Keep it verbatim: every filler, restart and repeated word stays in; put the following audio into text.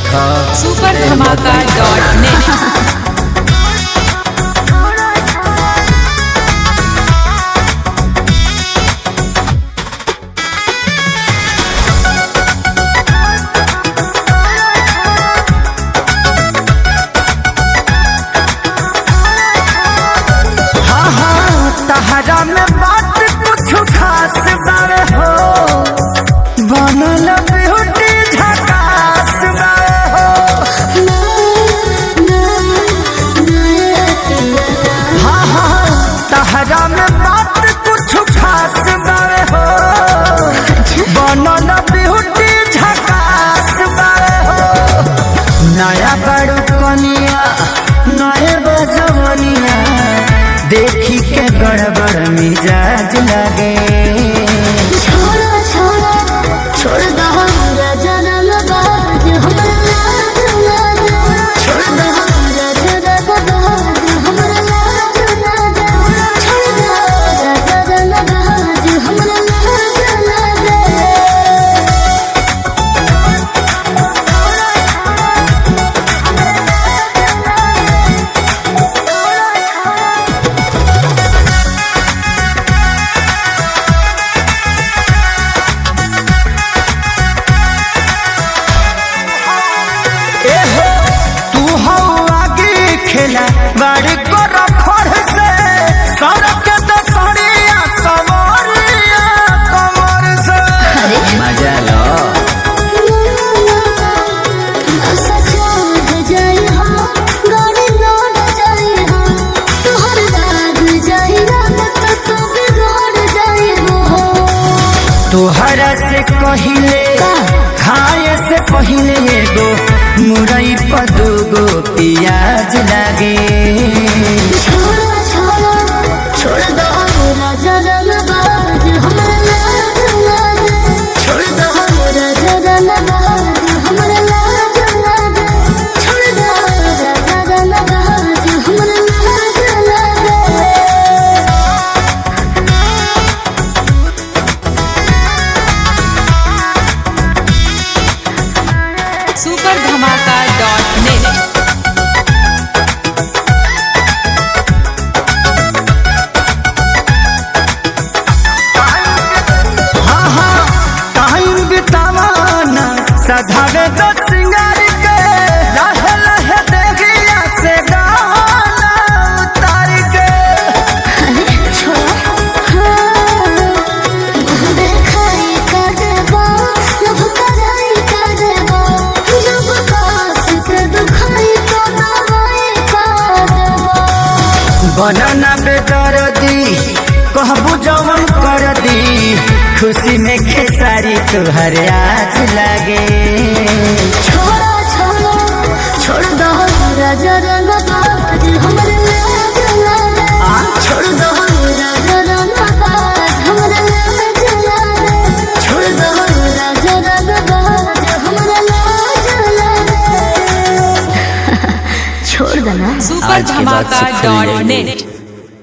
देखा सुपर धमाका dot net. तहरा में बात कुछ खास बारे हो, बनल ब्यूटी झकास बारे हो। हाँ हाँ तहरा में बात कुछ खास बारे हो, बनल ब्यूटी झकास बारे हो। नया बड़ू कनिया नए बजवनिया देखी के गड़बड़ मिजाज लगे। छोड़ा छोड़ा छोड़ दो हमरा जनम बाज हमरा लाज लागे। छोड़ दो हमरा जनम बाज हमरा लाज लागे। छोड़ दो हमरा जनम बाज हमरा लाज लागे। खेला बाड़ी को रखोड़ से सड़क के तो सड़िया सवारिया कमर से मजा लो। सचा हो जाए हाँ गाड़ी लौट जाए हाँ तोहर दाग जाए रात तो बिगड़ जाए हो। तोहरा से कहिले खाए से पहिले एगो मुरई पर दूगो प्याज लागे। छोड़ा छोड़ा छोड़ दो हमरा जनम बाज हमरा लाज लागे। छोड़ दो हमरा जनम बाज हमरा लाज लागे। छोड़ दो हमरा जनम बाज हमरा लाज लागे। सुपर धमाका डॉट नेट। हाँ हाँ टाइम बितावाना सधावे तो सिंगार के लहे लहे देगिया से गाना उतार के। देखाई का देबो लब कराई का देबो जब कास के दुखाई तो दवाई का देबो। बनना बेदर्दी कहबू जवन कर दी खुशी में खेसारी तुहर आज लगे। छोड़ा छोड़ा छोड़ दो हमरा जनम बाज हमरा लाज लागे। छोड़ दो हमरा जनम बाज हमरा लाज लागे। छोड़ दो हमरा जनम बाज हमरा लाज लागे। छोड़ देना। सुपर आज के बाद धमाका से खुल डॉट जाएगी। नेट।